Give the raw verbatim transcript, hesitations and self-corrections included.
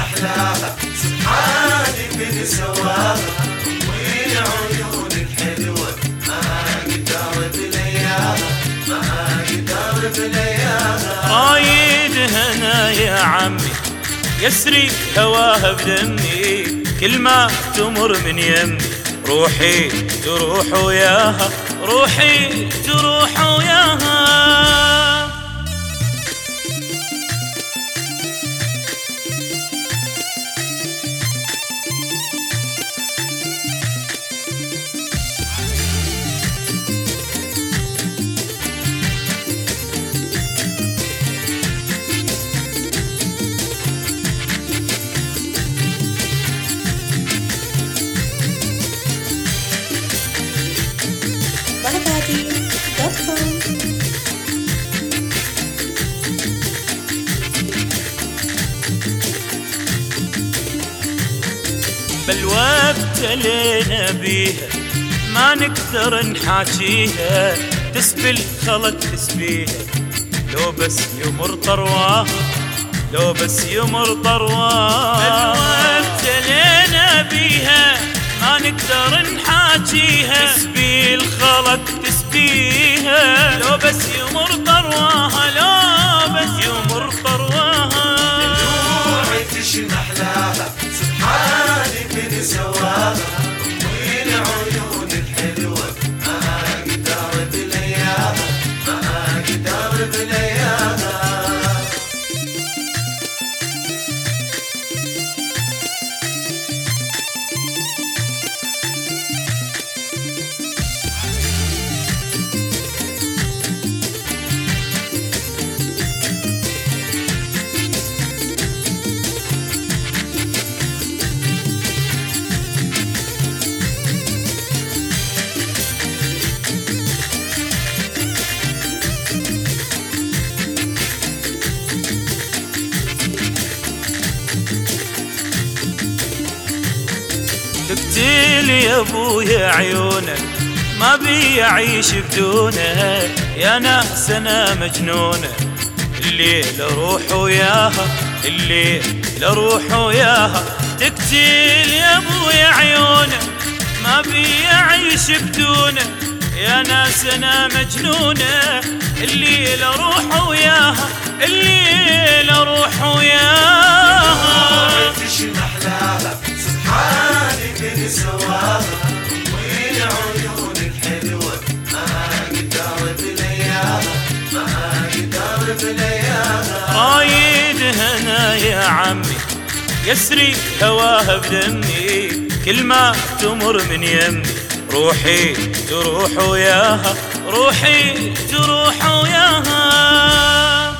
محلاها سبحاني من سواها وين عيونك حلوة ما اقدر بلياها ما اقدر بلياها. رايد هنا يا عمي يسري هواها بدمي كل ما تمر من يمي روحي تروح وياها روحي تروح وياها. بالوقت لينا بيها ما نقدر نحاكيها تسبي الخلق تسبيها لو بس يمر طرواها لو بس يمر طرواها. بالوقت لينا بيها ما نقدر نحاكيها تسبي الخلق تسبيها لو بس يمر طرواها لو بس يمر طرواها. دموعي تشمح لها سبحاني من سواها وين عيونك حلوة ما اقدر بلياها ما اقدر بلياها. تقتل يا ابويا عيونه ما بي اعيش بدونه يا ناس انا مجنونه الليل اروح وياها الليل اروح وياها. تقتل يا ابويا عيونه ما بي اعيش بدونه يا ناس انا مجنونه الليل اروح وياها الليل اروح وياها. تشمح لها سبحاني من سواها وين عيونك حلوة ما اقدر بلياها ما اقدر بلياها. رايد هنا يا عمي يسري هواها بدمي كل ما تمر من يمي روحي تروح وياها روحي تروح وياها.